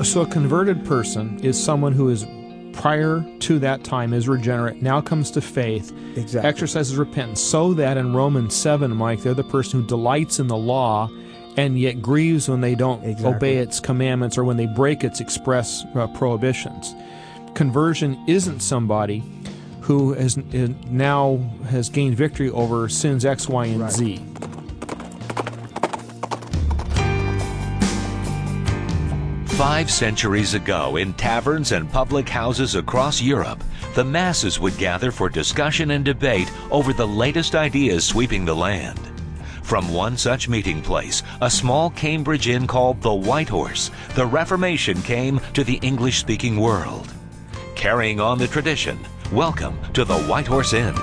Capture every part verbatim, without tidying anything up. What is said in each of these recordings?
So a converted person is someone who is prior to that time is regenerate, now comes to faith, exactly. exercises repentance, so that in Romans seven, Mike, they're the person who delights in the law and yet grieves when they don't exactly. obey its commandments or when they break its express uh, prohibitions. Conversion isn't somebody who has is now has gained victory over sins X, Y, and right. Z. Five centuries ago, in taverns and public houses across Europe, the masses would gather for discussion and debate over the latest ideas sweeping the land. From one such meeting place, a small Cambridge inn called the White Horse, the Reformation came to the English-speaking world. Carrying on the tradition, welcome to the White Horse Inn.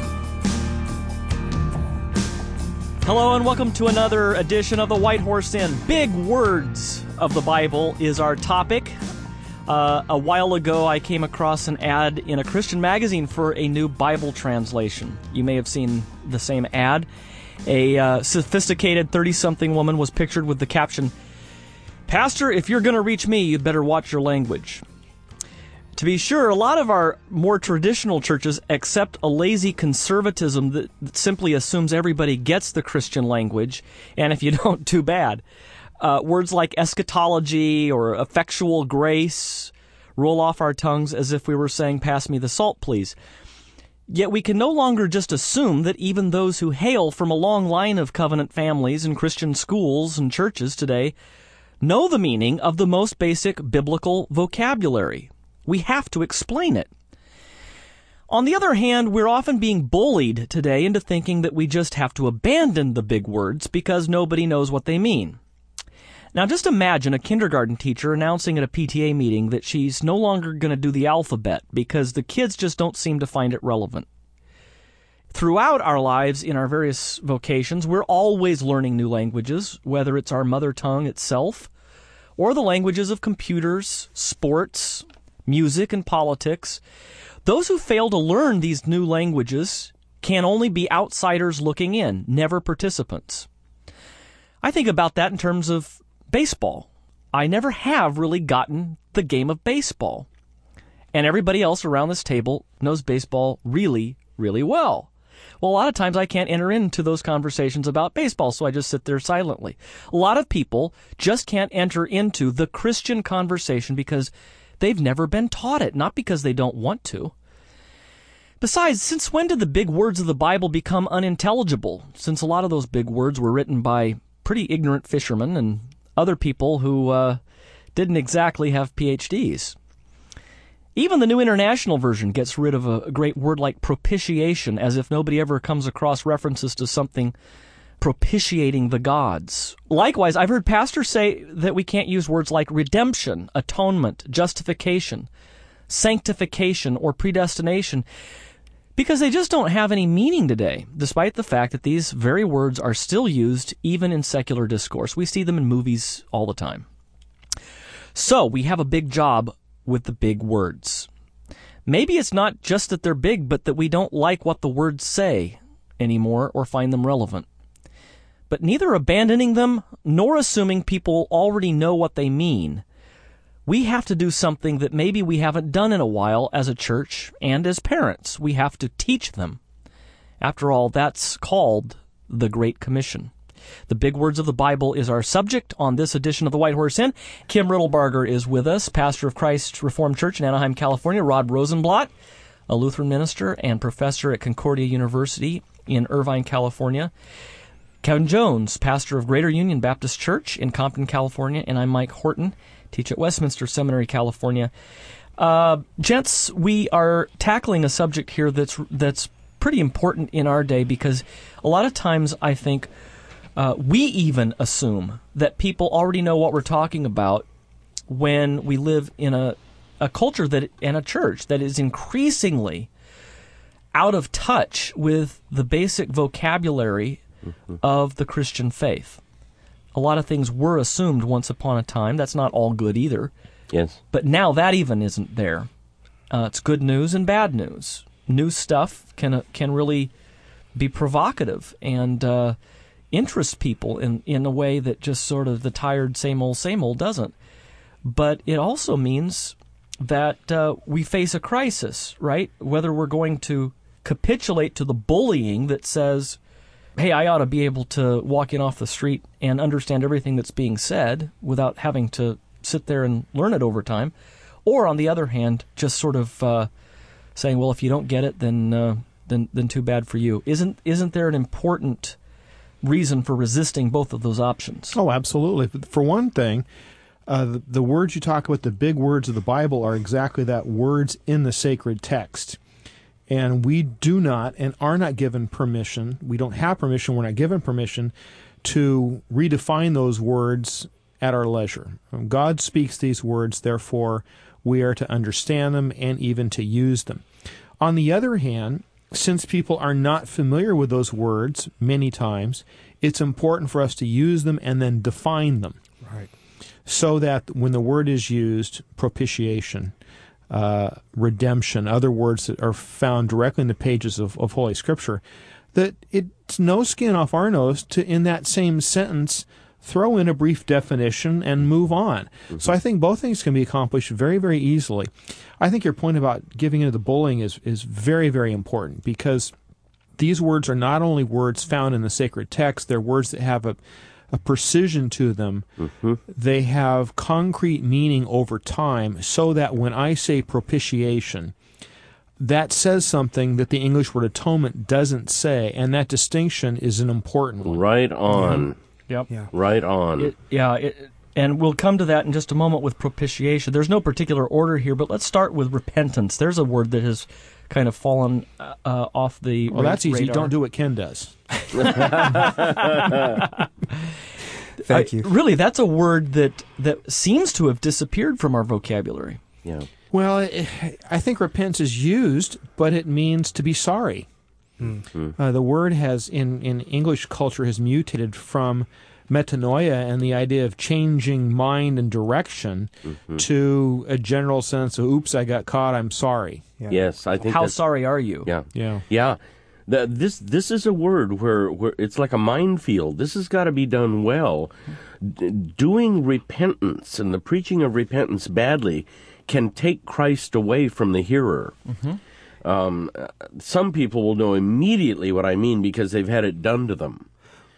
Hello and welcome to another edition of the White Horse Inn. Big words of the Bible is our topic. Uh, a while ago, I came across an ad in a Christian magazine for a new Bible translation. You may have seen the same ad. A uh, sophisticated thirty-something woman was pictured with the caption, "Pastor, if you're going to reach me, you'd better watch your language." To be sure, a lot of our more traditional churches accept a lazy conservatism that simply assumes everybody gets the Christian language, and if you don't, too bad. Uh, words like eschatology or effectual grace roll off our tongues as if we were saying, "Pass me the salt, please." Yet we can no longer just assume that even those who hail from a long line of covenant families and Christian schools and churches today know the meaning of the most basic biblical vocabulary. We have to explain it. On the other hand, we're often being bullied today into thinking that we just have to abandon the big words because nobody knows what they mean. Now, just imagine a kindergarten teacher announcing at a P T A meeting that she's no longer going to do the alphabet because the kids just don't seem to find it relevant. Throughout our lives in our various vocations, we're always learning new languages, whether it's our mother tongue itself or the languages of computers, sports, music, and politics. Those who fail to learn these new languages can only be outsiders looking in, never participants. I think about that in terms of baseball. I never have really gotten the game of baseball. And everybody else around this table knows baseball really, really well. Well, a lot of times I can't enter into those conversations about baseball, so I just sit there silently. A lot of people just can't enter into the Christian conversation because they've never been taught it, not because they don't want to. Besides, since when did the big words of the Bible become unintelligible? Since a lot of those big words were written by pretty ignorant fishermen and other people who uh, didn't exactly have P H Ds. Even the New International Version gets rid of a great word like propitiation, as if nobody ever comes across references to something propitiating the gods. Likewise, I've heard pastors say that we can't use words like redemption, atonement, justification, sanctification, or predestination because they just don't have any meaning today, despite the fact that these very words are still used even in secular discourse. We see them in movies all the time. So we have a big job with the big words. Maybe it's not just that they're big, but that we don't like what the words say anymore or find them relevant. But neither abandoning them nor assuming people already know what they mean, we have to do something that maybe we haven't done in a while as a church and as parents. We have to teach them. After all, that's called the Great Commission. The big words of the Bible is our subject on this edition of the White Horse Inn. Kim Riddlebarger is with us, pastor of Christ Reformed Church in Anaheim, California. Rod Rosenblatt, a Lutheran minister and professor at Concordia University in Irvine, California. Kevin Jones, pastor of Greater Union Baptist Church in Compton, California. And I'm Mike Horton, teach at Westminster Seminary, California. Uh, gents, we are tackling a subject here that's that's pretty important in our day because a lot of times I think uh, we even assume that people already know what we're talking about when we live in a, a culture that and a church that is increasingly out of touch with the basic vocabulary mm-hmm. of the Christian faith. A lot of things were assumed once upon a time. That's not all good either. Yes. But now that even isn't there. Uh, it's good news and bad news. New stuff can uh, can really be provocative and uh, interest people in, in a way that just sort of the tired same old, same old doesn't. but it also means that uh, we face a crisis, right? Whether we're going to capitulate to the bullying that says, hey, I ought to be able to walk in off the street and understand everything that's being said without having to sit there and learn it over time. Or, on the other hand, just sort of uh, saying, well, if you don't get it, then uh, then then too bad for you. Isn't isn't there an important reason for resisting both of those options? Oh, absolutely. For one thing, uh, the, the words you talk about, the big words of the Bible, are exactly that, words in the sacred text. And we do not and are not given permission, we don't have permission, we're not given permission to redefine those words at our leisure. God speaks these words, therefore we are to understand them and even to use them. On the other hand, since people are not familiar with those words many times, it's important for us to use them and then define them. Right. So that when the word is used, propitiation, uh, redemption, other words that are found directly in the pages of, of Holy Scripture, that it's no skin off our nose to, in that same sentence, throw in a brief definition and move on. Mm-hmm. So I think both things can be accomplished very, very easily. I think your point about giving into the bullying is, is very, very important, because these words are not only words found in the sacred text, they're words that have a, a precision to them. Mm-hmm. They have concrete meaning over time, so that when I say propitiation, that says something that the English word atonement doesn't say, and that distinction is an important one. Right on. Mm-hmm. Yep. Yeah. Right on. It, yeah, it, and we'll come to that in just a moment with propitiation. There's no particular order here, but let's start with repentance. There's a word that has kind of fallen uh, off the Well, ra- that's easy. radar. Don't do what Ken does. Thank you. I, really, that's a word that, that seems to have disappeared from our vocabulary. Yeah. Well, it, I think repentance is used, but it means to be sorry. Mm-hmm. Uh, the word has, in, in English culture, has mutated from metanoia and the idea of changing mind and direction mm-hmm. to a general sense of, oops, I got caught, I'm sorry. Yeah. Yes, I think How that's, sorry are you? Yeah. Yeah. Yeah. The, this this is a word where, where it's like a minefield. This has got to be done well. D- doing repentance and the preaching of repentance badly can take Christ away from the hearer. Mm-hmm. Um, some people will know immediately what I mean because they've had it done to them.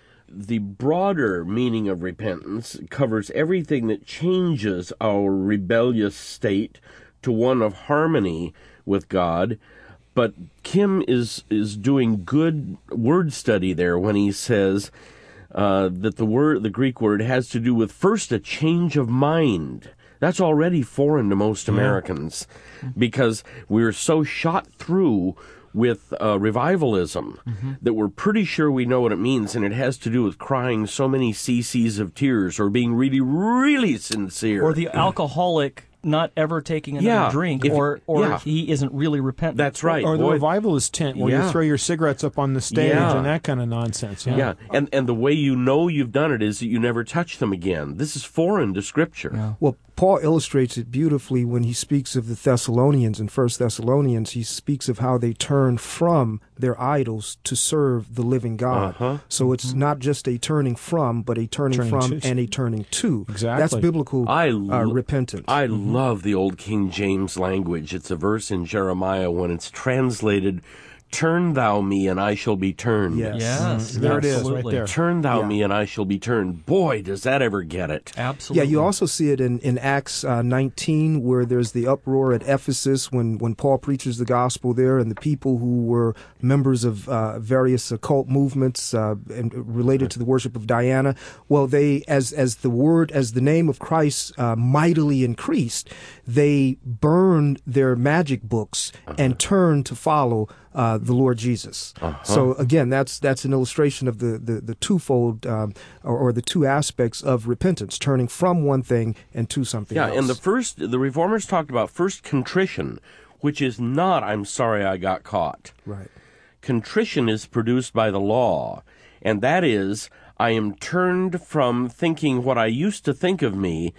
The broader meaning of repentance covers everything that changes our rebellious state to one of harmony with God. But Kim is is doing good word study there when he says uh, that the word, the Greek word, has to do with first a change of mind. That's already foreign to most Americans because we're so shot through with uh, revivalism mm-hmm. that we're pretty sure we know what it means, and it has to do with crying so many cc's of tears or being really, really sincere. Or the alcoholic not ever taking another Yeah, drink, if- or or yeah. he isn't really repentant. That's right. Or the Boy, revivalist tent where Yeah. you throw your cigarettes up on the stage Yeah. and that kind of nonsense. Yeah. Yeah, and, and the way you know you've done it is that you never touch them again. This is foreign to Scripture. Yeah. Well, Paul illustrates it beautifully when he speaks of the Thessalonians in First Thessalonians. He speaks of how they turn from their idols to serve the living God. Uh-huh. So it's not just a turning from, but a turning, Turning from to. and a turning to. Exactly. That's biblical I uh, lo- repentance. I love the old King James language. It's a verse in Jeremiah when it's translated, "Turn thou me, and I shall be turned." Yes. Yes, There it is, right absolutely. there. Turn thou Yeah. me, and I shall be turned. Boy, does that ever get it. Absolutely. Yeah, you also see it in, in Acts uh, nineteen, where there's the uproar at Ephesus when, when Paul preaches the gospel there, and the people who were members of uh, various occult movements uh, and related to the worship of Diana. Well, they, as as the word, as the name of Christ uh, mightily increased, they burned their magic books uh-huh. and turned to follow Uh, the Lord Jesus. Uh-huh. So again, that's that's an illustration of the the, the twofold um, or, or the two aspects of repentance: turning from one thing and to something Yeah, else. and the first, the Reformers talked about first contrition, which is not, "I'm sorry I got caught." right. Contrition is produced by the law, and that is, I am turned from thinking what I used to think of me.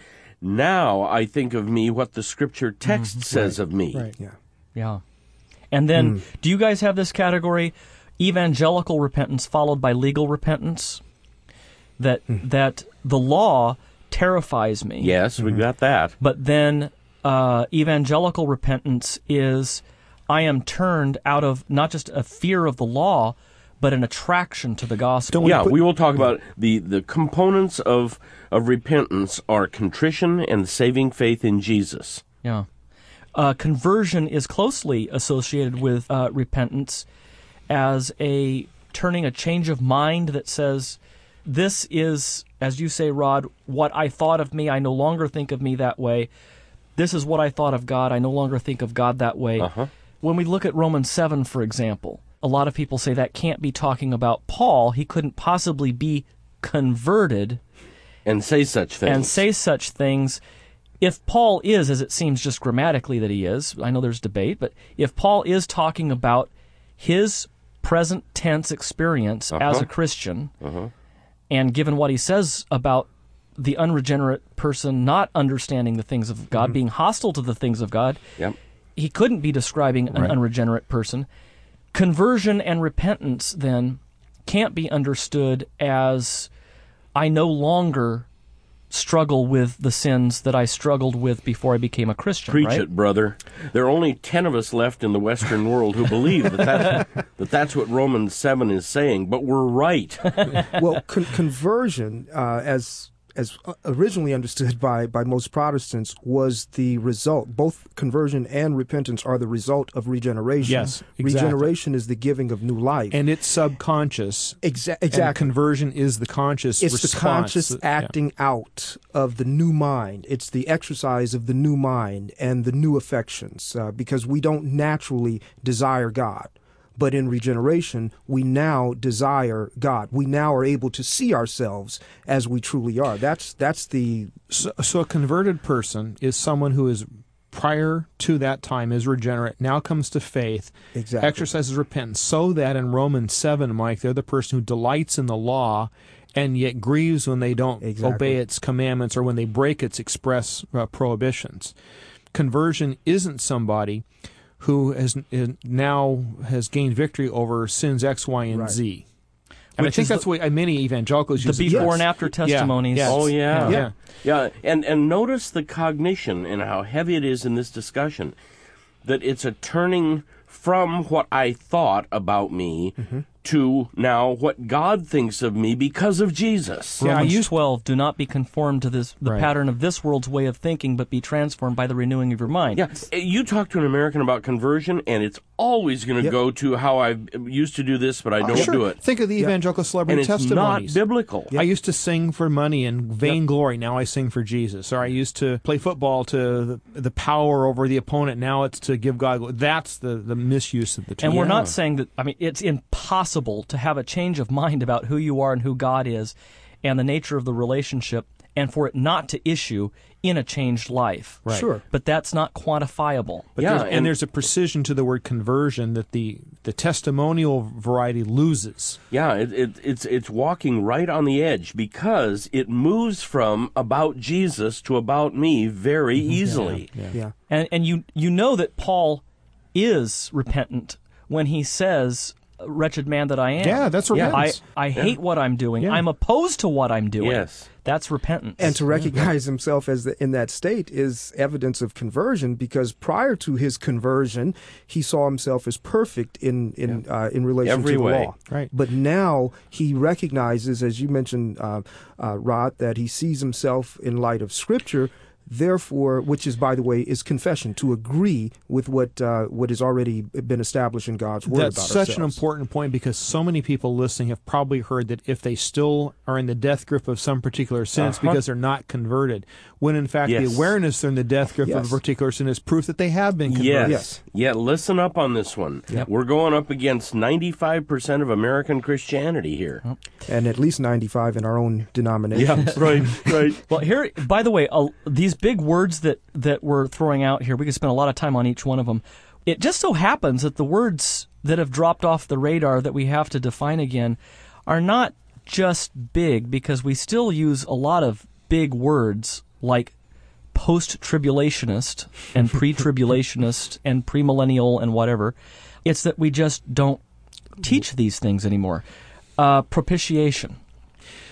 Now I think of me what the Scripture text mm, says right, of me. Right. Yeah. Yeah. And then, Mm. do you guys have this category, evangelical repentance followed by legal repentance? That Mm. that the law terrifies me. Yes, we got that. But then uh, evangelical repentance is I am turned out of not just a fear of the law, but an attraction to the gospel. Yeah, we will talk about the, the components of, of repentance are contrition and saving faith in Jesus. Yeah. Uh, conversion is closely associated with uh, repentance as a turning a change of mind that says, this is, as you say, Rod, what I thought of me. I no longer think of me that way. This is what I thought of God. I no longer think of God that way. Uh-huh. When we look at Romans seven, for example, a lot of people say that can't be talking about Paul. He couldn't possibly be converted And say such things. and say such things. If Paul is, as it seems just grammatically that he is, I know there's debate, but if Paul is talking about his present tense experience Uh-huh. as a Christian, Uh-huh. and given what he says about the unregenerate person not understanding the things of God, being hostile to the things of God, Yep. he couldn't be describing an Right. unregenerate person. Conversion and repentance, then, can't be understood as I no longer struggle with the sins that I struggled with before I became a Christian. Preach right? it, brother. There are only ten of us left in the Western world who believe that that's, that that's what Romans seven is saying, but we're right. Well, con- conversion, uh, as as originally understood by, by most Protestants, was the result. Both conversion and repentance are the result of regeneration. Yes, exactly. Regeneration is the giving of new life. And it's subconscious. Exa- And exactly. conversion is the conscious It's response. the conscious that- yeah. acting out of the new mind. It's the exercise of the new mind and the new affections, uh, because we don't naturally desire God. But in regeneration, we now desire God. We now are able to see ourselves as we truly are. That's that's the So, so a converted person is someone who is prior to that time is regenerate, now comes to faith, Exactly. exercises repentance, so that in Romans seven, Mike, they're the person who delights in the law and yet grieves when they don't Exactly. obey its commandments or when they break its express uh, prohibitions. Conversion isn't somebody who has is now has gained victory over sins X, Y, and Right. Z. And Which I think is that's the- what uh, many evangelicals The use. it. before Yes. and after testimonies. Yeah. Oh, yeah. Yeah. Yeah, and, and notice the cognition and how heavy it is in this discussion, that it's a turning from what I thought about me to now what God thinks of me because of Jesus. Yeah, I Romans used- twelve, do not be conformed to this the Right. pattern of this world's way of thinking, but be transformed by the renewing of your mind. Yeah, you talk to an American about conversion, and it's always going to Yep. go to how I used to do this, but I don't Sure. do it. Think of the evangelical And celebrity it's not testimonies. biblical. I used to sing for money and vainglory. Now I sing for Jesus. Or I used to play football to the, the power over the opponent. Now it's to give God glory. That's the, the misuse of the term. And we're Yeah. not saying that, I mean, it's impossible to have a change of mind about who you are and who God is and the nature of the relationship and for it not to issue in a changed life. Right. Sure. But that's not quantifiable. But Yeah, there's, and, and- there's a precision to the word conversion that the, the testimonial variety loses. Yeah, it, it, it's it's walking right on the edge because it moves from about Jesus to about me very easily. Yeah. yeah. And and you you know that Paul is repentant when he says, "Wretched man that I am." Yeah, that's Yeah. I, repentance. I hate what I'm doing. Yeah. I'm opposed to what I'm doing. Yes. That's repentance. And to recognize himself as the, in that state is evidence of conversion, because prior to his conversion, he saw himself as perfect in in uh, in relation Every to the way. law. Right. But now he recognizes, as you mentioned, uh, uh, Rod, that he sees himself in light of Scripture. Therefore, which is, by the way, is confession, to agree with what uh, what has already been established in God's word That's about such an ourselves. important point because so many people listening have probably heard that if they still are in the death grip of some particular sin, it's Uh-huh. because they're not converted. When in fact Yes. the awareness they're in the death grip of Yes. a particular sin is proof that they have been converted. Yes. Yes. Yeah, listen up on this one. We're going up against ninety-five percent of American Christianity here. And at least ninety-five in our own denomination. right, right. Well, here, by the way, uh, these big words that, that we're throwing out here, we could spend a lot of time on each one of them. It just so happens that the words that have dropped off the radar that we have to define again are not just big, because we still use a lot of big words like post-tribulationist and pre-tribulationist and premillennial and whatever. It's that we just don't teach these things anymore. Uh, propitiation.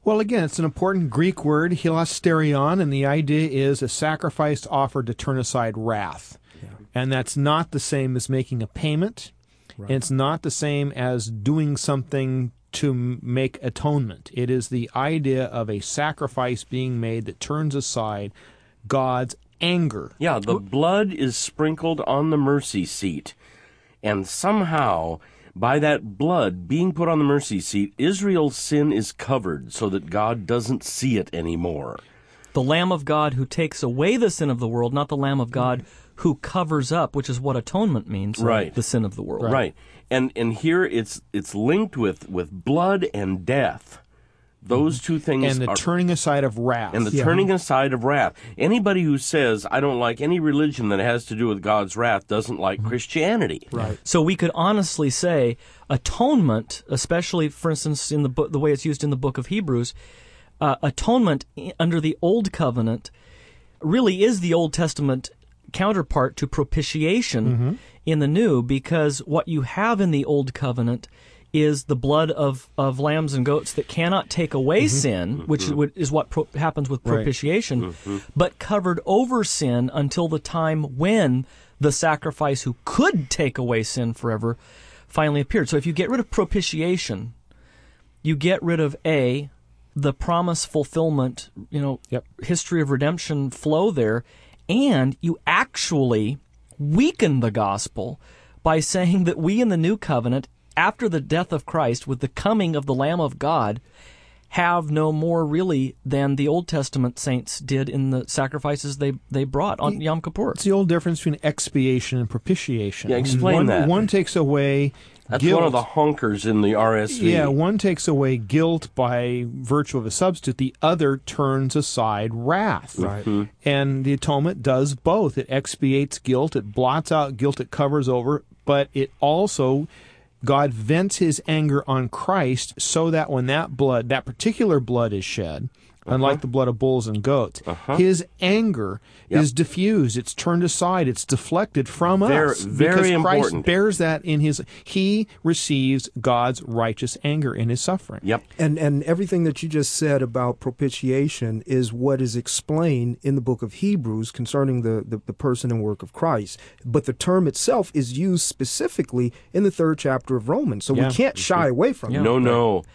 Well, again, it's an important Greek word, hilasterion, and the idea is a sacrifice offered to turn aside wrath. Yeah. And that's not the same as making a payment. Right. It's not the same as doing something to make atonement. It is the idea of a sacrifice being made that turns aside God's anger. Yeah, the blood is sprinkled on the mercy seat, and somehow, by that blood being put on the mercy seat, Israel's sin is covered so that God doesn't see it anymore. The Lamb of God who takes away the sin of the world, not the Lamb of God who covers up, which is what atonement means, right. the sin of the world. Right. right. And and here it's it's linked with, with blood and death. Those two things and the are, turning aside of wrath. And the yeah. turning aside of wrath. Anybody who says, I don't like any religion that has to do with God's wrath doesn't like mm-hmm. Christianity. Right. So we could honestly say atonement, especially, for instance, in the book, the way it's used in the book of Hebrews, uh, atonement under the Old Covenant really is the Old Testament counterpart to propitiation mm-hmm. in the New, because what you have in the Old Covenant is the blood of, of lambs and goats that cannot take away mm-hmm. sin, which mm-hmm. is what pro- happens with propitiation, right. mm-hmm. but covered over sin until the time when the sacrifice who could take away sin forever finally appeared. So if you get rid of propitiation, you get rid of A, the promise fulfillment, you know, yep. history of redemption flow there, and you actually weaken the gospel by saying that we in the New Covenant, after the death of Christ, with the coming of the Lamb of God, have no more really than the Old Testament saints did in the sacrifices they, they brought on Yom Kippur. It's the old difference between expiation and propitiation. Yeah, explain one, that. One takes away That's guilt. one of the honkers in the R S V. Yeah, one takes away guilt by virtue of a substitute. The other turns aside wrath. Right. Mm-hmm. And the atonement does both. It expiates guilt. It blots out guilt. It covers over. But it also... God vents his anger on Christ so that when that blood, that particular blood is shed, uh-huh. unlike the blood of bulls and goats, uh-huh. his anger yep. is diffused. It's turned aside. It's deflected from very, us. Very because important. Christ bears that in his... He receives God's righteous anger in his suffering. Yep. And and everything that you just said about propitiation is what is explained in the book of Hebrews concerning the, the, the person and work of Christ. But the term itself is used specifically in the third chapter of Romans. So yeah. we can't shy away from yeah. it. No, no.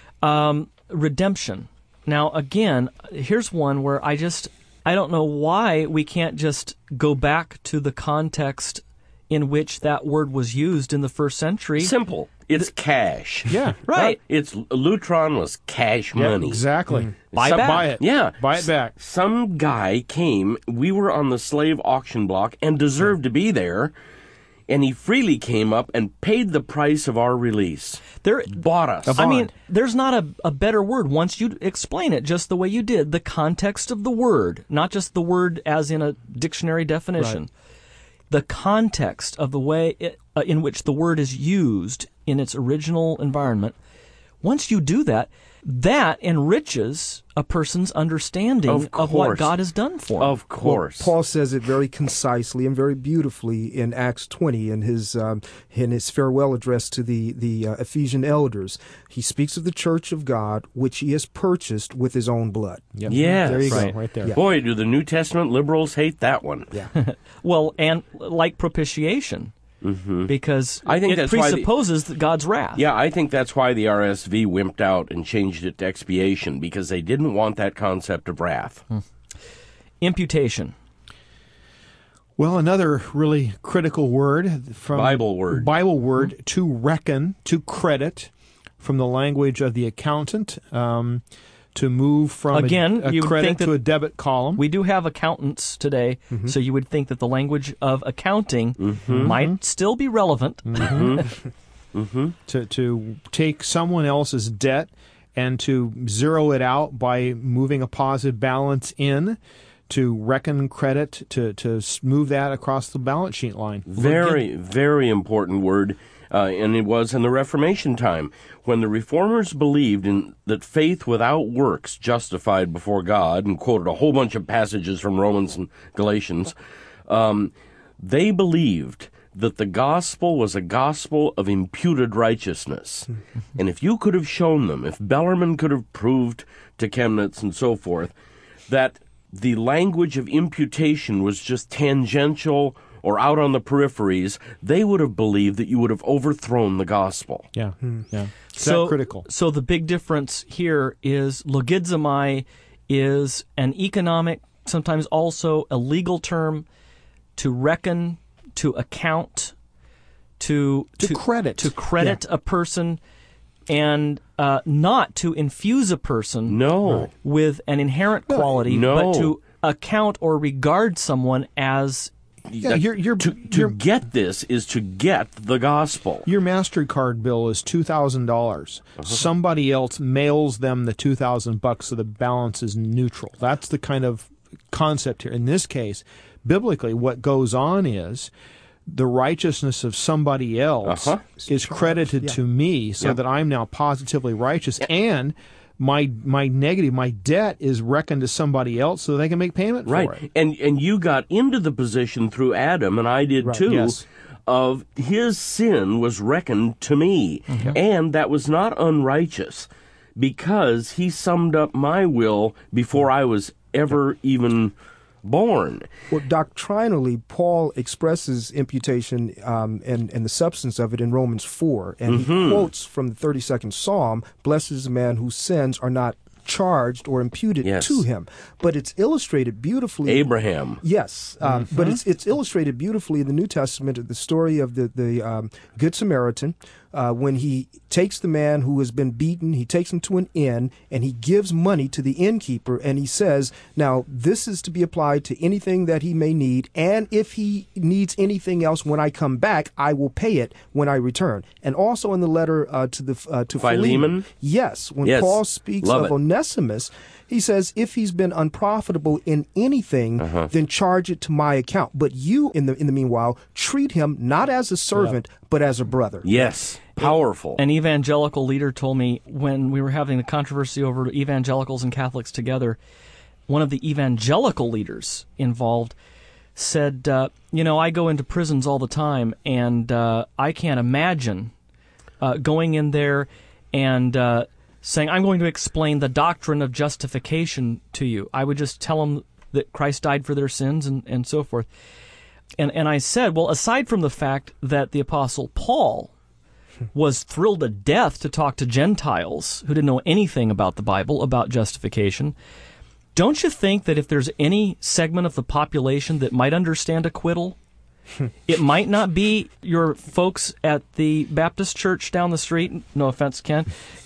Um, redemption. Now, again, here's one where I just, I don't know why we can't just go back to the context in which that word was used in the first century. Simple. It's cash. Yeah. Right. It's Lutron was cash Yeah, money. exactly. Mm-hmm. Buy So back. Buy it. Yeah. Buy it back. Some guy came, we were on the slave auction block and deserved to be there, and he freely came up and paid the price of our release. There, Bought us. I mean, there's not a, a better word once you explain it just the way you did. The context of the word, not just the word as in a dictionary definition. Right. The context of the way it, uh, in which the word is used in its original environment. Once you do that, that enriches a person's understanding Of of what course. God has done for him. Of course. Well, Paul says it very concisely and very beautifully in Acts twenty in his um, in his farewell address to the the uh, Ephesian elders. He speaks of the church of God, which he has purchased with his own blood. Yep. Yes. There you Right. go, right there. Yeah. Boy, do the New Testament liberals hate that one. Yeah. Well, and like propitiation, mm-hmm. because I think it that's why the- presupposes that God's wrath. Yeah, I think that's why the R S V wimped out and changed it to expiation, because they didn't want that concept of wrath. Hmm. Imputation. Well, another really critical word from Bible word. Bible word mm-hmm. to reckon, to credit, from the language of the accountant, um, to move from Again, a, a you would credit think to that a debit column. We do have accountants today, Mm-hmm. so you would think that the language of accounting Mm-hmm. might still be relevant. Mm-hmm. Mm-hmm. to to take someone else's debt and to zero it out by moving a positive balance in, to reckon credit, to to move that across the balance sheet line. Very, very important word, uh, and it was in the Reformation time, when the Reformers believed in that faith without works justified before God, and quoted a whole bunch of passages from Romans and Galatians. Um, they believed that the gospel was a gospel of imputed righteousness. And if you could have shown them, if Bellarmine could have proved to Chemnitz and so forth, that the language of imputation was just tangential or out on the peripheries, they would have believed that you would have overthrown the gospel. Yeah, yeah. It's So that critical. So the big difference here is logizomai is an economic, sometimes also a legal term to reckon, to account, to To credit. to credit a person, and uh, not to infuse a person No. with an inherent quality, No. but to account or regard someone as Yeah, your your To, to your, get this is to get the gospel. your MasterCard bill is two thousand dollars. Somebody else mails them the two thousand bucks, so the balance is neutral. That's the kind of concept here. In this case, biblically, what goes on is the righteousness of somebody else Uh-huh. is credited Yeah. to me, so Yeah. that I'm now positively righteous, and my my negative, my debt is reckoned to somebody else, so they can make payment Right. for it. And and you got into the position through Adam, and I did Right, too, yes. of his sin was reckoned to me. And that was not unrighteous, because he summed up my will before I was ever even born. Well, doctrinally, Paul expresses imputation um, and, and the substance of it in Romans four, and Mm-hmm. he quotes from the thirty-second Psalm, "Blessed is the man whose sins are not charged or imputed Yes. to him." But it's illustrated beautifully. Abraham. Yes, um, but it's it's illustrated beautifully in the New Testament, the story of the the um, Good Samaritan, uh, when he takes the man who has been beaten, he takes him to an inn, and he gives money to the innkeeper, and he says, "Now this is to be applied to anything that he may need, and if he needs anything else when I come back, I will pay it when I return." And also in the letter uh, to the uh, to Philemon? yes, when Yes, Paul speaks love of it. Onesimus, he says, "If he's been unprofitable in anything, Uh-huh. then charge it to my account. But you, in the in the meanwhile, treat him not as a servant, but as a brother." Yes. Powerful. An evangelical leader told me when we were having the controversy over evangelicals and Catholics together, one of the evangelical leaders involved said, uh, you know, I go into prisons all the time, and uh, I can't imagine uh, going in there and uh, saying, I'm going to explain the doctrine of justification to you. I would just tell them that Christ died for their sins and, and so forth. And, and I said, well, aside from the fact that the Apostle Paul was thrilled to death to talk to Gentiles who didn't know anything about the Bible, about justification, don't you think that if there's any segment of the population that might understand acquittal, it might not be your folks at the Baptist church down the street? No offense, Ken.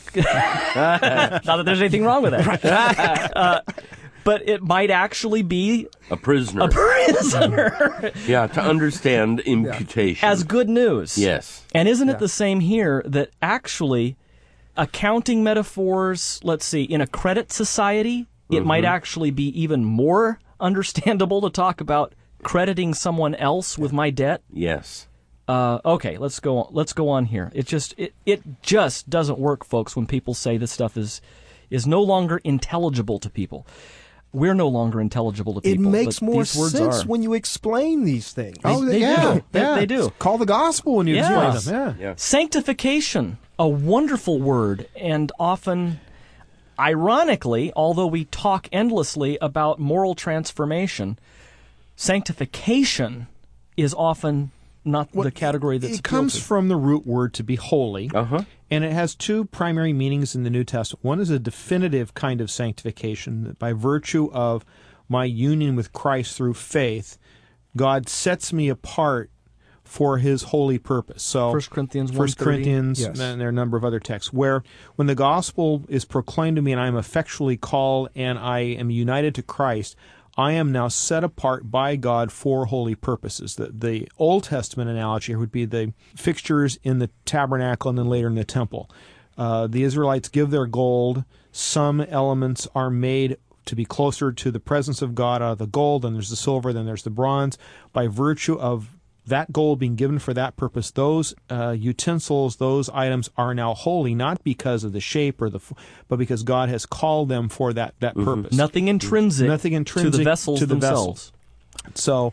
Not that there's anything wrong with that. uh, but it might actually be a prisoner. a prisoner Yeah, to understand imputation. as good news. Yes. And isn't it Yeah. the same here that actually accounting metaphors, let's see, in a credit society, it might actually be even more understandable to talk about crediting someone else with my debt? Yes. Uh, okay, let's go on. Let's go on here. It just it, it just doesn't work, folks, when people say this stuff is is no longer intelligible to people. We're no longer intelligible to It people. makes but more these words sense are. when you explain these things. Oh, they yeah, do. They- yeah. they do. Call the gospel when you Yes. explain them. Yeah. Yeah. Sanctification, a wonderful word, and often, ironically, although we talk endlessly about moral transformation, sanctification is often not the category that's It appealed comes to. from the root word to be holy, Uh-huh. and it has two primary meanings in the New Testament. One is a definitive kind of sanctification, that by virtue of my union with Christ through faith, God sets me apart for His holy purpose. So, First Corinthians First one thirty. Corinthians, Yes. and there are a number of other texts where, when the gospel is proclaimed to me, and I am effectually called, and I am united to Christ, I am now set apart by God for holy purposes. The, the Old Testament analogy would be the fixtures in the tabernacle and then later in the temple. Uh, the Israelites give their gold. Some elements are made to be closer to the presence of God out of the gold, then there's the silver, then there's the bronze. By virtue of that gold being given for that purpose, those uh, utensils, those items are now holy, not because of the shape or the, f- but because God has called them for that that purpose. Nothing intrinsic, Nothing intrinsic to the vessels to the themselves. vessel. So,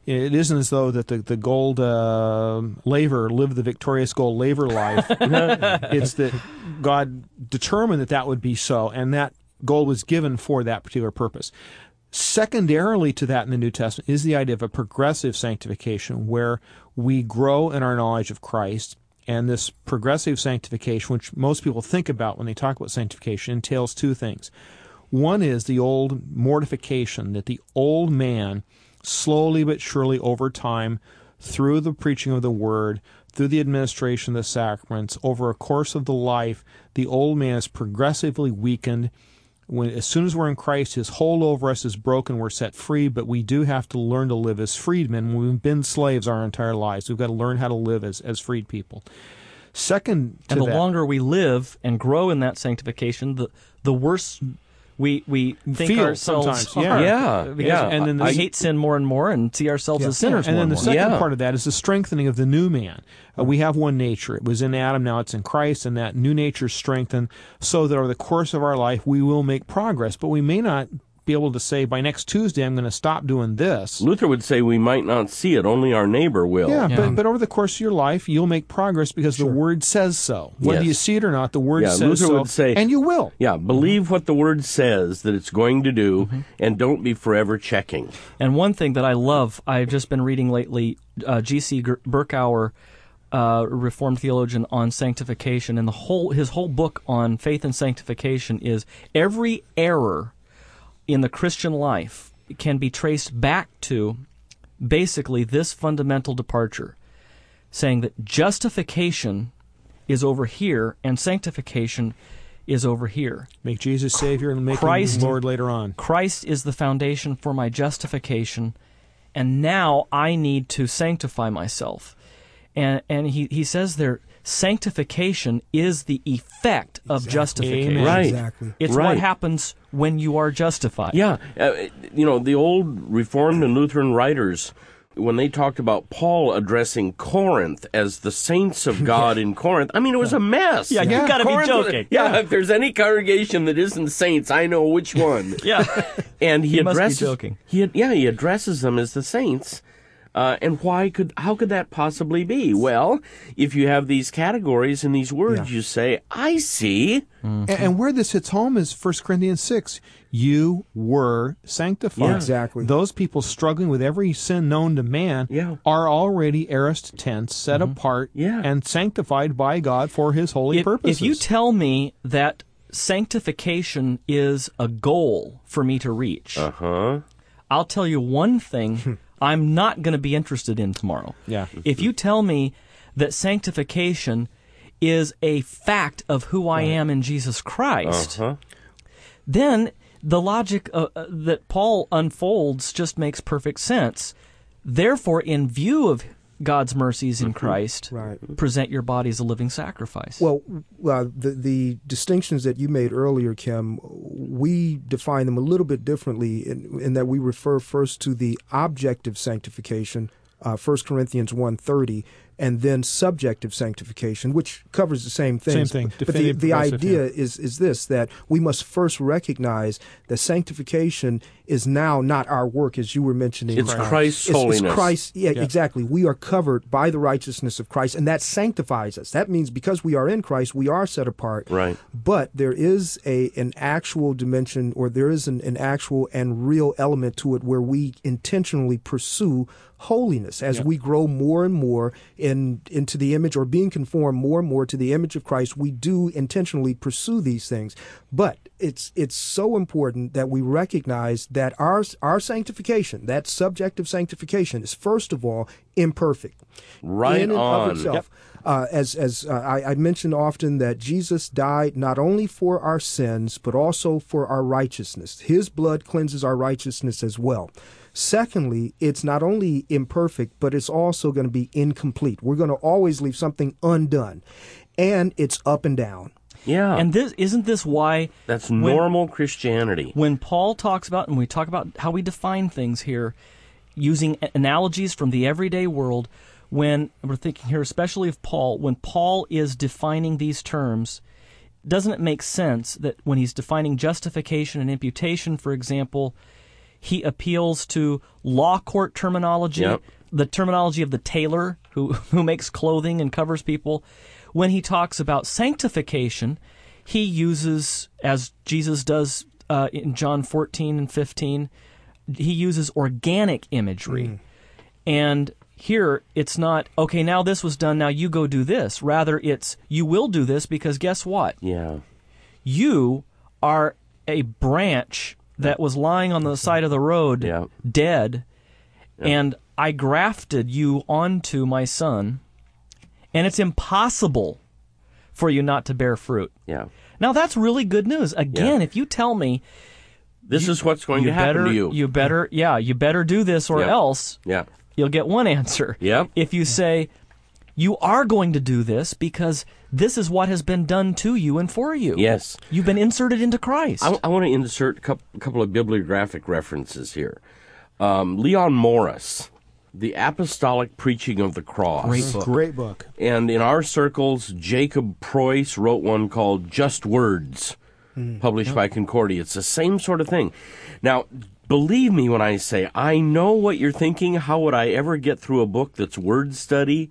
it isn't as though that the, the gold uh, laver lived the victorious gold laver life. It's that God determined that that would be so, and that gold was given for that particular purpose. Secondarily to that in the New Testament is the idea of a progressive sanctification, where we grow in our knowledge of Christ. And this progressive sanctification, which most people think about when they talk about sanctification, entails two things. One is the old mortification, that the old man, slowly but surely over time, through the preaching of the Word, through the administration of the sacraments, over a course of the life, the old man is progressively weakened. When, as soon as we're in Christ, his hold over us is broken, we're set free, but we do have to learn to live as freedmen. We've been slaves our entire lives. We've got to learn how to live as, as freed people. Second to And the that, longer we live and grow in that sanctification, the the worse we we think Feel ourselves sometimes, yeah. are. Yeah, Because yeah. And then we the- hate sin more and more and see ourselves Yeah. as sinners and more then and the more. second Yeah. part of that is the strengthening of the new man. Uh, we have one nature. It was in Adam, now it's in Christ, and that new nature is strengthened so that over the course of our life we will make progress. But we may not be able to say, by next Tuesday I'm going to stop doing this. Luther would say we might not see it, only our neighbor will. Yeah, Yeah. But, but over the course of your life, you'll make progress because the Word says so. Whether Yes. you see it or not, the Word Yeah, says Luther so, would say- and you will. Yeah, believe what the Word says that it's going to do, Mm-hmm. and don't be forever checking. And one thing that I love, I've just been reading lately, uh, G C Berkauer, uh, Reformed theologian, on sanctification, and the whole his whole book on faith and sanctification is every error in the Christian life can be traced back to basically this fundamental departure, saying that justification is over here and sanctification is over here. Make Jesus Savior and make Christ- him Lord later on. Christ is the foundation for my justification, and now I need to sanctify myself. And and he, he says there, sanctification is the effect of justification. Amen. Right. Exactly. It's Right. what happens when you are justified. Yeah, uh, you know, the old Reformed and Lutheran writers, when they talked about Paul addressing Corinth as the saints of God in Corinth, I mean, it was a mess. Yeah, you gotta be Corinth was- joking. yeah, if there's any congregation that isn't saints, I know which one. Yeah. And he, He must be addresses, joking. He, yeah, he addresses them as the saints. Uh, and why could how could that possibly be? Well, if you have these categories and these words, Yeah. you say, "I see." And, and where this hits home is First Corinthians six. You were sanctified. Yeah. Exactly. Those people struggling with every sin known to man Yeah. are already aorist tense, set apart, Yeah. and sanctified by God for His holy If, purposes. if you tell me that sanctification is a goal for me to reach, Uh huh. I'll tell you one thing I'm not going to be interested in tomorrow. Yeah. If you tell me that sanctification is a fact of who I am in Jesus Christ, Uh-huh. then the logic uh, uh, that Paul unfolds just makes perfect sense. Therefore, in view of God's mercies in Christ, Right. present your body as a living sacrifice. Well, uh, the the distinctions that you made earlier, Kim, we define them a little bit differently in, in that we refer first to the objective sanctification, uh, First Corinthians one thirty, and then subjective sanctification, which covers the same things. Same thing, But the, definitive, the progressive, idea yeah. is is this, that we must first recognize that sanctification is now not our work, as you were mentioning. It's Uh, Christ's it's, holiness. It's Christ, yeah, Yeah. exactly. We are covered by the righteousness of Christ, and that sanctifies us. That means because we are in Christ, we are set apart. Right. But there is a an actual dimension, or there is an, an actual and real element to it where we intentionally pursue holiness as we grow more and more in into the image, or being conformed more and more to the image of Christ. We do intentionally pursue these things, but it's it's so important that we recognize that our our sanctification, that subjective sanctification, is first of all imperfect. Right in and on. of itself. Uh, as as uh, I, I mention often, that Jesus died not only for our sins but also for our righteousness. His blood cleanses our righteousness as well. Secondly, it's not only imperfect, but it's also going to be incomplete. We're going to always leave something undone, and it's up and down. Yeah. and this isn't this why That's when- normal Christianity. when Paul talks about, and we talk about how we define things here, using a- analogies from the everyday world, when we're thinking here especially of Paul, when Paul is defining these terms, doesn't it make sense that when he's defining justification and imputation, for example, He appeals to law court terminology, Yep. the terminology of the tailor who, who makes clothing and covers people. When he talks about sanctification, he uses, as Jesus does uh, in John fourteen and fifteen, he uses organic imagery. Mm. And here, it's not, okay, now this was done, now you go do this. Rather, it's, you will do this because guess what? Yeah. You are a branch that was lying on the side of the road, Yeah. dead, Yeah. and I grafted you onto my son, and it's impossible for you not to bear fruit. Yeah. Now, that's really good news. Again, Yeah. if you tell me, This you, is what's going you to happen better, to you. You better, yeah, you better do this or Yeah. else Yeah. you'll get one answer. Yep. If you say, you are going to do this because this is what has been done to you and for you. Yes. You've been inserted into Christ. I, I want to insert a couple, a couple of bibliographic references here. Um, Leon Morris, The Apostolic Preaching of the Cross. Great book. Great book. And in our circles, Jacob Preuss wrote one called Just Words, published by Concordia. It's the same sort of thing. Now, believe me when I say, I know what you're thinking. How would I ever get through a book that's word study?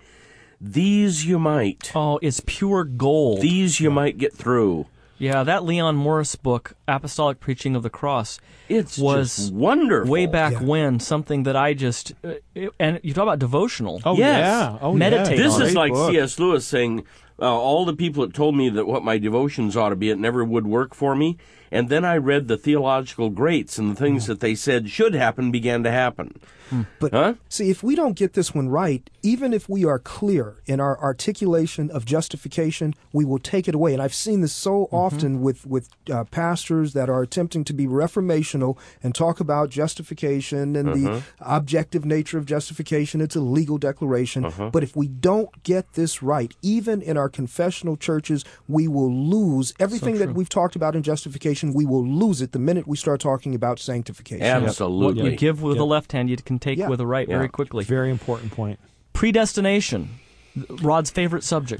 These you might. Oh, it's pure gold. These you might get through. Yeah, that Leon Morris book, Apostolic Preaching of the Cross, It's was just wonderful. way back Yeah. when, something that I just, uh, it- and you talk about devotional. Oh, Yes. yeah. Oh, Meditate yeah. This on is Great like book. C S. Lewis saying, uh, all the people that told me that what my devotions ought to be, it never would work for me. And then I read the theological greats, and the things that they said should happen began to happen. But Huh? see, if we don't get this one right, even if we are clear in our articulation of justification, we will take it away. And I've seen this so often with with uh, pastors that are attempting to be reformational and talk about justification and the objective nature of justification. It's a legal declaration. But if we don't get this right, even in our confessional churches, we will lose everything that we've talked about in justification. We will lose it the minute we start talking about sanctification. Absolutely. What you give with the left hand, you can take Yeah. with the right Yeah. very quickly. Very important point. Predestination, Rod's favorite subject.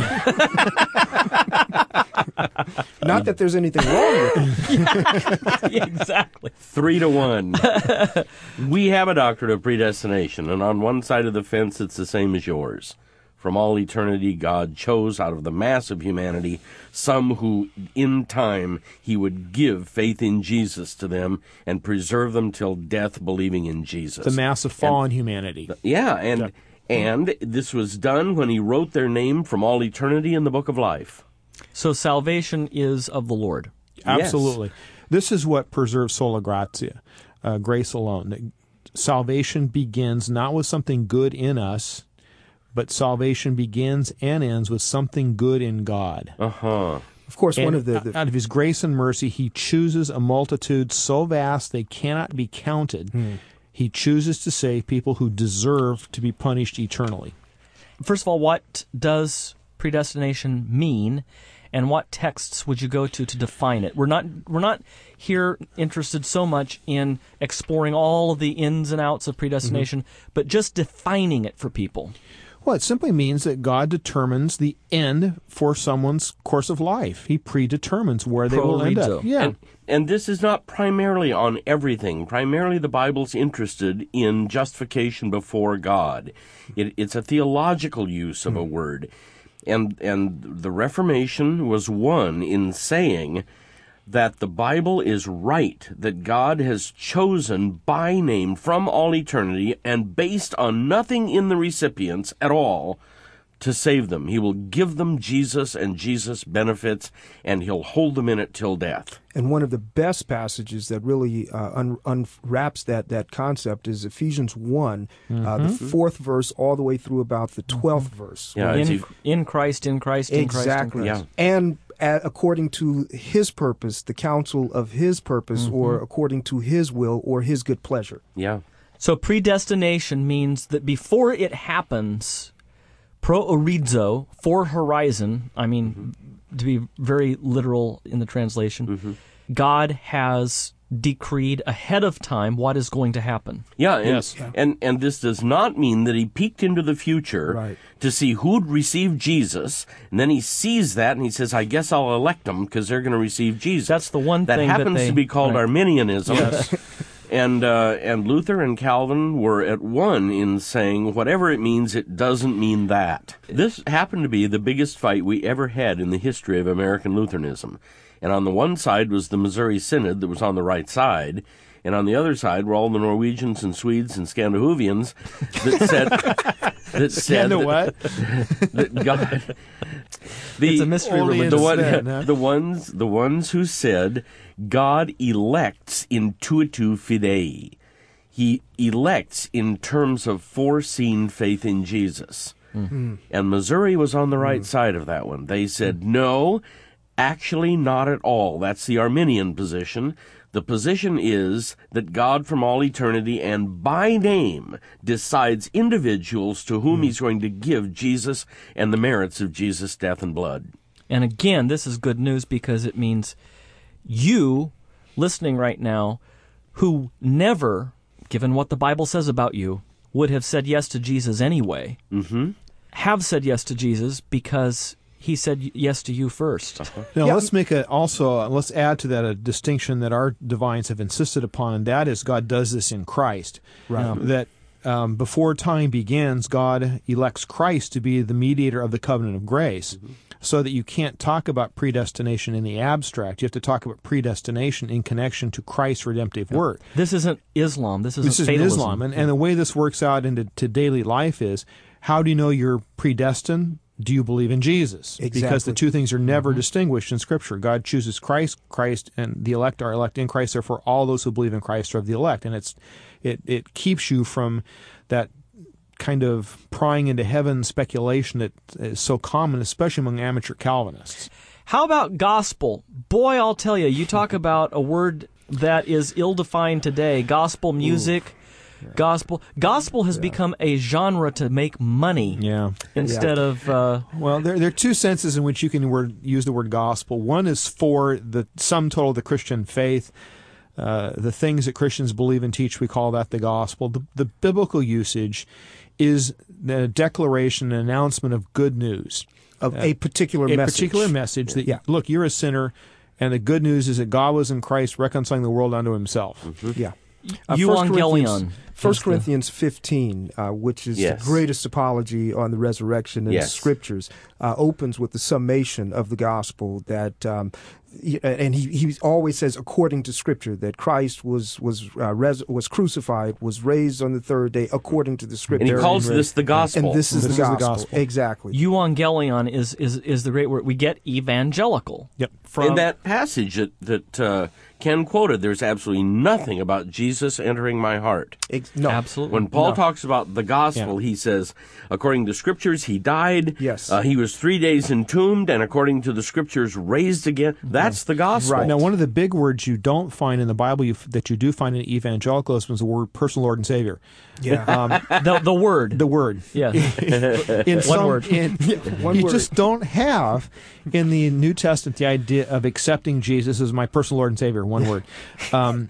Not that there's anything wrong with it. Exactly. Three to one. We have a doctrine of predestination, and on one side of the fence, it's the same as yours. From all eternity, God chose out of the mass of humanity some who, in time, he would give faith in Jesus to them and preserve them till death, believing in Jesus. The mass of fallen humanity. Yeah, and and this was done when he wrote their name from all eternity in the book of life. So salvation is of the Lord. Absolutely. This is what preserves sola gratia, uh, grace alone. Salvation begins not with something good in us, but salvation begins and ends with something good in God. Uh-huh. Of course, And one of the, the out of his grace and mercy, he chooses a multitude so vast they cannot be counted. He chooses to save people who deserve to be punished eternally. First of all, what does predestination mean, and what texts would you go to to define it? We're not we're not here interested so much in exploring all of the ins and outs of predestination, but just defining it for people. Well, it simply means that God determines the end for someone's course of life. He predetermines where they will end up. Prorizo. Yeah. And, and this is not primarily on everything. Primarily, the Bible's interested in justification before God. It, it's a theological use of a word. And, and the Reformation was one in saying that the Bible is right, that God has chosen by name from all eternity and based on nothing in the recipients at all to save them. He will give them Jesus and Jesus benefits, and he'll hold them in it till death. and one of the best passages that really uh, un- unwraps that that concept is Ephesians one, uh, the fourth verse, all the way through about the twelfth verse. Yeah, it's In, ev- in Christ, in Christ, in Christ, in Exactly. Christ. Yeah. And uh, according to his purpose, the counsel of his purpose, or according to his will or his good pleasure. yeah. So predestination means that before it happens, proorizo, for horizon, I mean, to be very literal in the translation, God has decreed ahead of time what is going to happen. Yeah, and, Yes. and and this does not mean that he peeked into the future Right. to see who'd receive Jesus, and then he sees that and he says, "I guess I'll elect them because they're going to receive Jesus." That's the one that thing that happens they- to be called right. Arminianism. And uh, and Luther and Calvin were at one in saying whatever it means, it doesn't mean that. This happened to be the biggest fight we ever had in the history of American Lutheranism. And on the one side was the Missouri Synod that was on the right side, and on the other side were all the Norwegians and Swedes and Scandinavians that said that said Scando what? that God. The, It's a mystery Only religion. the, one, Sven, huh? the ones the ones who said God elects intuitu fidei. He elects in terms of foreseen faith in Jesus. Mm. And Missouri was on the right mm. side of that one. They said, no, actually not at all. That's the Arminian position. The position is that God from all eternity and by name decides individuals to whom mm. he's going to give Jesus and the merits of Jesus' death and blood. And again, this is good news because it means you, listening right now, who never, given what the Bible says about you, would have said yes to Jesus anyway, mm-hmm. have said yes to Jesus because he said yes to you first. Uh-huh. Now, Yeah. let's make a also uh, let's add to that a distinction that our divines have insisted upon, and that is God does this in Christ. Right. Um, that um, before time begins, God elects Christ to be the mediator of the covenant of grace, mm-hmm. so that you can't talk about predestination in the abstract. You have to talk about predestination in connection to Christ's redemptive work. This isn't Islam. This isn't This is fatalism. Islam, and, and the way this works out into to daily life is: how do you know you're predestined? Do you believe in Jesus? Exactly. Because the two things are never mm-hmm. distinguished in Scripture. God chooses Christ, Christ, and the elect are elect in Christ. Therefore, all those who believe in Christ are of the elect, and it's it it keeps you from that kind of prying into heaven speculation that is so common, especially among amateur Calvinists. How about gospel? Boy, I'll tell you, you talk about a word that is ill-defined today, gospel music. Yeah. Gospel gospel has yeah. become a genre to make money yeah. instead yeah. of... Uh, well, there, there are two senses in which you can word, use the word gospel. One is for the sum total of the Christian faith. Uh, the things that Christians believe and teach, we call that the gospel. The, the biblical usage is the declaration and announcement of good news. Of uh, a particular a message. A particular message that, yeah. look, you're a sinner, and the good news is that God was in Christ reconciling the world unto himself. Mm-hmm. Yeah. Uh, Evangelion. First Corinthians fifteen, uh, which is yes. the greatest apology on the resurrection in yes. the Scriptures, uh, opens with the summation of the gospel that, um, and he, he always says, according to Scripture, that Christ was was uh, res- was crucified, was raised on the third day, according to the Scripture. And he calls this the gospel. And this is, this the, is gospel. the gospel. Exactly. Evangelion is, is, is the great word. We get evangelical. Yep. From in that passage that, that uh, Ken quoted, there's absolutely nothing about Jesus entering my heart. Ex- no. Absolutely. When Paul No. talks about the gospel, Yeah. he says, according to Scriptures, he died. Yes. Uh, he was three days entombed, and according to the Scriptures, raised again. That's the gospel. Right. Now, one of the big words you don't find in the Bible you, that you do find in evangelicalism is the word personal Lord and Savior. Yeah. Um, the, the word. the word. Yeah. In One some- word. in- One you word. just don't have in the New Testament the idea of accepting Jesus as my personal Lord and Savior. One word. Um,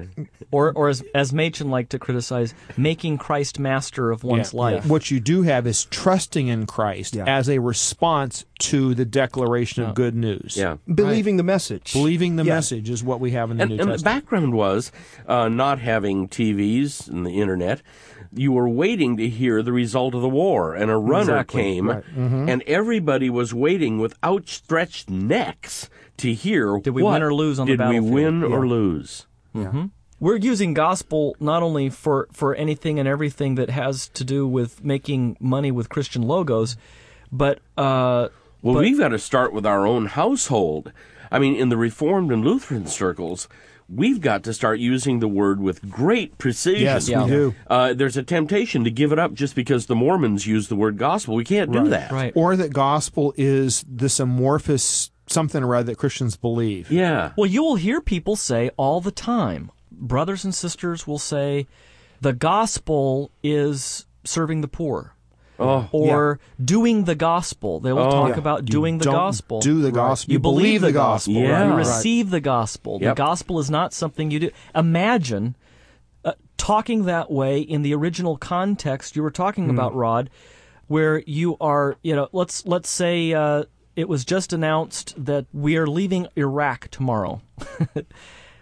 Or, or as, as Machen liked to criticize, making Christ master of one's yeah, life. yeah. What you do have is trusting in Christ Yeah. as a response to the declaration of Yeah. good news. Yeah. Believing the message. Believing the Yeah. message is what we have in the And, New and the Testament. background was uh, not having T Vs and the internet. You were waiting to hear the result of the war, and a runner Exactly. came, Right. and everybody was waiting with outstretched necks to hear Did we what, win or lose on the did we battlefield? win Yeah. or lose? We're using gospel not only for, for anything and everything that has to do with making money with Christian logos, but uh, Well, but, we've got to start with our own household. I mean, in the Reformed and Lutheran circles, we've got to start using the word with great precision. Yes, Yeah. we do. Uh, there's a temptation to give it up just because the Mormons use the word gospel. We can't do Right. that. right. Or that gospel is this amorphous something or other that Christians believe. Yeah. Well, you will hear people say all the time, brothers and sisters will say, the gospel is serving the poor. Oh, Or doing the gospel. They will Oh, talk yeah. about You doing the don't gospel. Do the gospel. You believe the gospel. gospel. Yeah. You Right. receive the gospel. Yep. The gospel is not something you do. Imagine uh, talking that way in the original context you were talking about, Rod, where you are, you know, let's let's say uh, it was just announced that we are leaving Iraq tomorrow.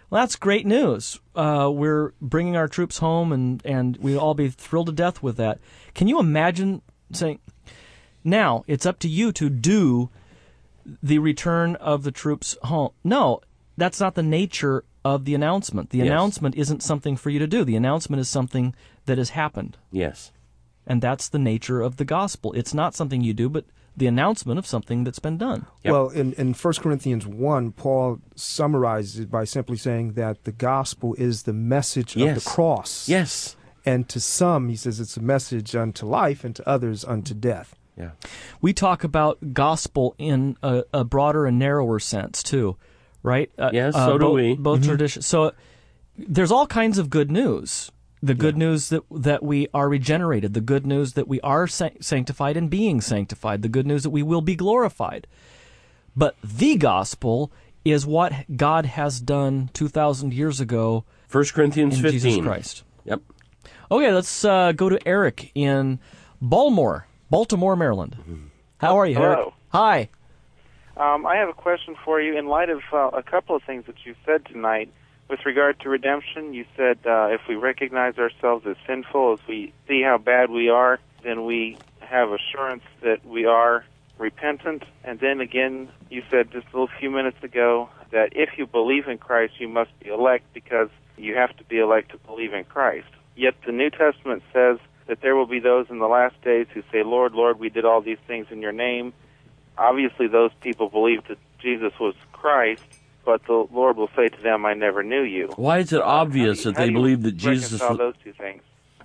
Well, that's great news. Uh, we're bringing our troops home, and, and we'll all be thrilled to death with that. Can you imagine saying, now it's up to you to do the return of the troops home? No, that's not the nature of the announcement. The Yes. announcement isn't something for you to do. The announcement is something that has happened. Yes. And that's the nature of the gospel. It's not something you do, but the announcement of something that's been done. Yep. Well, in, in First Corinthians one, Paul summarizes it by simply saying that the gospel is the message Yes. of the cross. Yes. And to some, he says it's a message unto life, and to others unto death. Yeah. We talk about gospel in a, a broader and narrower sense, too, right? Uh, Yes, uh, so do both, we. Both traditions. So there's all kinds of good news. The good news that that we are regenerated, the good news that we are sa- sanctified and being sanctified, the good news that we will be glorified. But the gospel is what God has done two thousand years ago First Corinthians in fifteen. Jesus Christ. Yep. Okay, let's uh, go to Eric in Baltimore, Baltimore, Maryland. How are you, Hello. Eric? Hi. Um, I have a question for you. In light of uh, a couple of things that you said tonight, with regard to redemption, you said uh, if we recognize ourselves as sinful, if we see how bad we are, then we have assurance that we are repentant. And then again, you said just a little few minutes ago that if you believe in Christ, you must be elect because you have to be elect to believe in Christ. Yet the New Testament says that there will be those in the last days who say, Lord, Lord, we did all these things in your name. Obviously, those people believed that Jesus was Christ, but the Lord will say to them, I never knew you. Why is it obvious How do you- that how they do you believe that Jesus... reconcile those two things?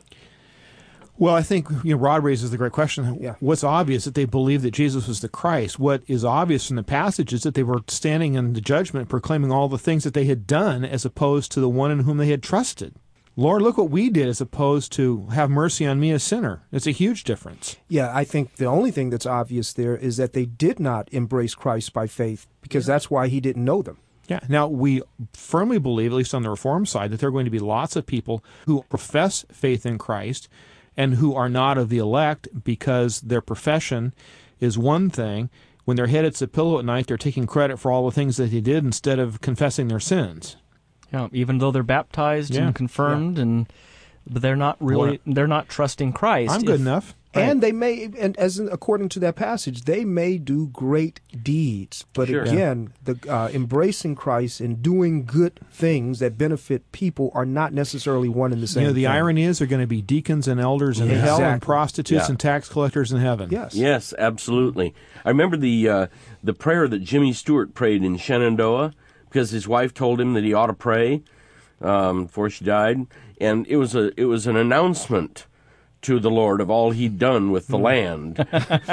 Well, I think you know, Rod raises the great question. Yeah. What's obvious that they believed that Jesus was the Christ? What is obvious from the passage is that they were standing in the judgment proclaiming all the things that they had done as opposed to the one in whom they had trusted. Lord, look what we did as opposed to have mercy on me, a sinner. It's a huge difference. Yeah, I think the only thing that's obvious there is that they did not embrace Christ by faith, because that's why he didn't know them. Yeah. Now, we firmly believe, at least on the Reform side, that there are going to be lots of people who profess faith in Christ and who are not of the elect because their profession is one thing. When their head hits the pillow at night, they're taking credit for all the things that they did instead of confessing their sins. Yeah, even though they're baptized Yeah, and confirmed, and but they're not really Boy. they're not trusting Christ. I'm good If- enough. And they may, and as in, according to that passage, they may do great deeds. But Sure. again, the uh, embracing Christ and doing good things that benefit people are not necessarily one and the same. You know, the thing. irony is there are going to be deacons and elders in hell and Exactly. prostitutes Yeah. and tax collectors in heaven. Yes. Yes, absolutely. I remember the uh, the prayer that Jimmy Stewart prayed in Shenandoah because his wife told him that he ought to pray um, before she died, and it was a it was an announcement to the Lord of all he'd done with the land,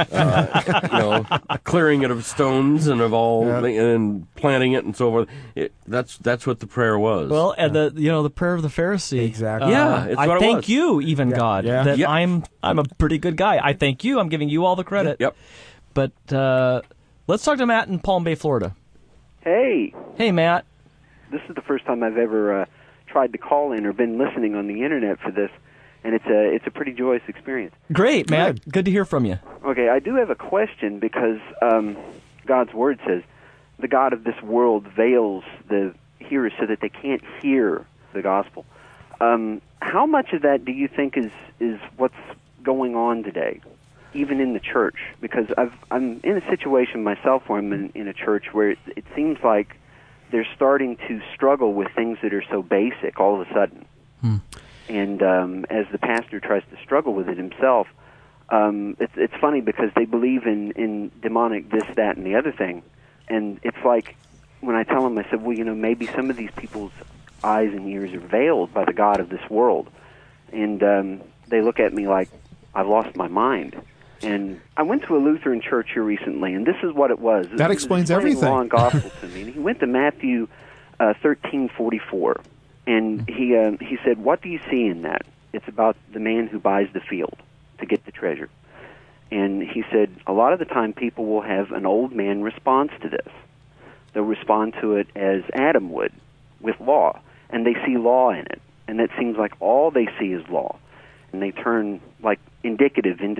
uh, you know, clearing it of stones and of all, Yeah. and planting it and so forth. It, that's that's what the prayer was. Well, and the you know the prayer of the Pharisee. Exactly. Yeah, it's I what it thank was. you, even God, Yeah. that Yep. I'm I'm a pretty good guy. I thank you. I'm giving you all the credit. Yep. But uh, let's talk to Matt in Palm Bay, Florida. Hey, Hey, Matt. this is the first time I've ever uh, tried to call in or been listening on the internet for this, and it's a it's a pretty joyous experience. Great, Matt. Good, to hear from you. Okay, I do have a question because um, God's Word says the God of this world veils the hearers so that they can't hear the gospel. Um, how much of that do you think is is what's going on today, even in the church? Because I've, I'm in a situation myself where I'm in, in a church where it, it seems like they're starting to struggle with things that are so basic all of a sudden. Hmm. And um, as the pastor tries to struggle with it himself, um, it's, it's funny because they believe in, in demonic this, that, and the other thing. And it's like when I tell them, I said, well, you know, maybe some of these people's eyes and ears are veiled by the God of this world. And um, they look at me like I've lost my mind. And I went to a Lutheran church here recently, and this is what it was. That He was explains explaining everything. Law and gospel to me. And he went to Matthew uh, thirteen forty-four, and he uh, he said, "What do you see in that? It's about the man who buys the field to get the treasure." And he said, a lot of the time people will have an old man response to this. They'll respond to it as Adam would, with law, and they see law in it, and that seems like all they see is law, and they turn like indicative into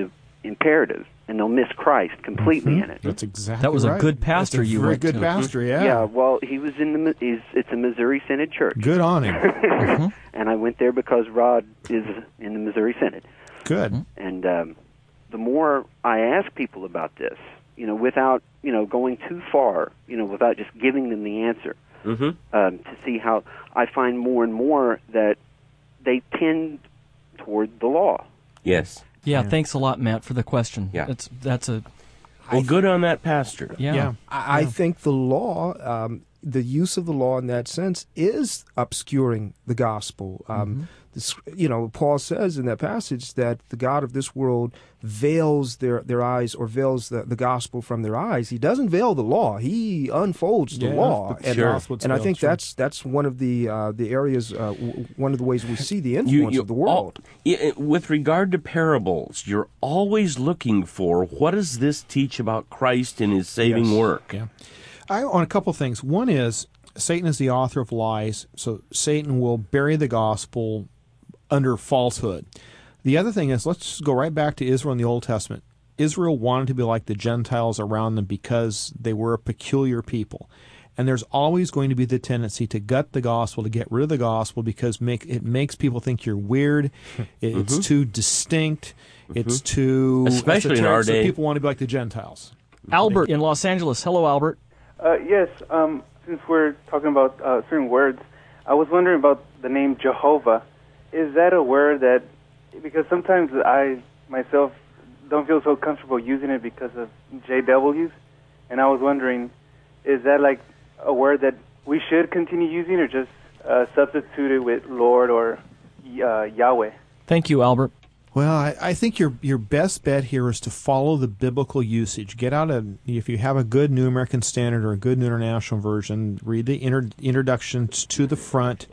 imperative, and they'll miss Christ completely Mm-hmm. in it. That's exactly That was a right. good pastor That's a you very went good to. pastor, yeah. Yeah, well, he was in the he's, it's a Missouri Synod church, Good on him. Mm-hmm. and I went there because Rod is in the Missouri Synod. Good. And um, the more I ask people about this, you know, without you know going too far, you know, without just giving them the answer, Mm-hmm. um, to see how I find more and more that they tend toward the law. Yes. Yeah, thanks a lot, Matt, for the question. Yeah. That's, that's a, Well, good on that, Pastor. yeah. Yeah. I, I think the law, um, the use of the law in that sense, is obscuring the gospel. Um, this, you know, Paul says in that passage that the God of this world veils their, their eyes, or veils the, the gospel from their eyes. He doesn't veil the law; he unfolds the Yeah, law. but And, Sure. that's what's and I veiled, think sure. that's that's one of the uh, the areas, uh, w- one of the ways we see the influence You- you of the world. al- i- i- with regard to parables, you're always looking for what does this teach about Christ and his saving Yes. work? Yeah. I on a couple things. One is Satan is the author of lies, so Satan will bury the gospel under falsehood. The other thing is, let's just go right back to Israel in the Old Testament. Israel wanted to be like the Gentiles around them because they were a peculiar people. And there's always going to be the tendency to gut the gospel, to get rid of the gospel, because make, it makes people think you're weird. It's Mm-hmm. too distinct. It's too Especially in our esoteric, so day. people want to be like the Gentiles. Albert in Los Angeles. Hello, Albert. Uh, yes, um, since we're talking about uh, certain words, I was wondering about the name Jehovah. Is that a word that, because sometimes I myself don't feel so comfortable using it because of J Ws, and I was wondering, is that like a word that we should continue using, or just uh, substitute it with Lord or uh, Yahweh? Thank you, Albert. Well, I, I think your your best bet here is to follow the biblical usage. Get out a if you have a good New American Standard or a good New International Version, read the inter, introductions to the front.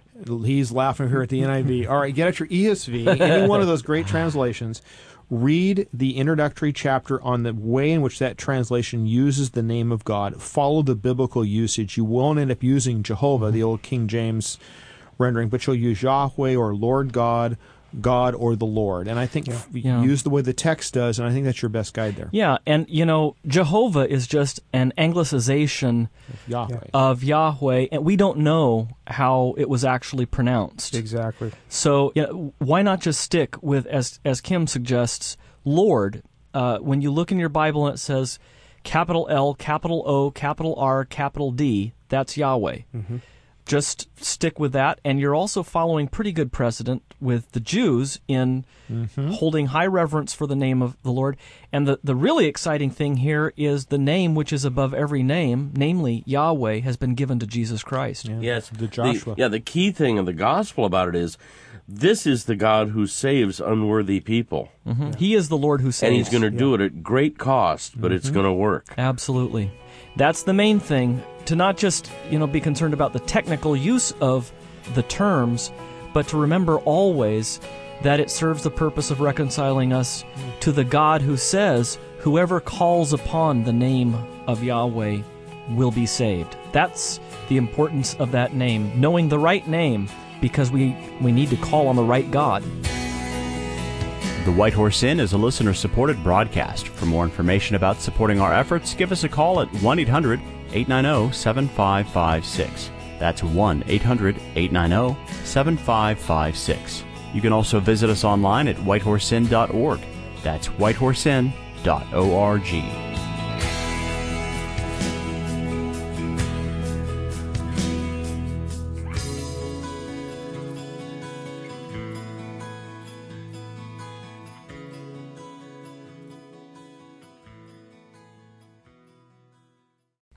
He's laughing here at the N I V. All right, get out your E S V, any one of those great translations. Read the introductory chapter on the way in which that translation uses the name of God. Follow the biblical usage. You won't end up using Jehovah, the old King James rendering, but you'll use Yahweh or Lord God, God or the Lord. And I think f- Yeah. use the way the text does, and I think that's your best guide there. Yeah, and, you know, Jehovah is just an anglicization Yahweh. of Yahweh, and we don't know how it was actually pronounced. Exactly. So you know, why not just stick with, as as Kim suggests, Lord? Uh, when you look in your Bible and it says capital L, capital O, capital R, capital D, that's Yahweh. Just stick with that, and you're also following pretty good precedent with the Jews in holding high reverence for the name of the Lord. And the, the really exciting thing here is the name which is above every name, namely Yahweh, has been given to Jesus Christ. Yeah. Yes. The Joshua. yeah, the key thing of the gospel about it is this is the God who saves unworthy people. Mhm. He is the Lord who saves. And he's going to do it at great cost, but it's going to work. Absolutely. That's the main thing, to not just, you know, be concerned about the technical use of the terms, but to remember always that it serves the purpose of reconciling us to the God who says, whoever calls upon the name of Yahweh will be saved. That's the importance of that name, knowing the right name, because we, we need to call on the right God. The White Horse Inn is a listener-supported broadcast. For more information about supporting our efforts, give us a call at one eight hundred eight nine zero seven five five six. That's one eight hundred eight nine zero seven five five six. You can also visit us online at white horse inn dot org. That's white horse inn dot org.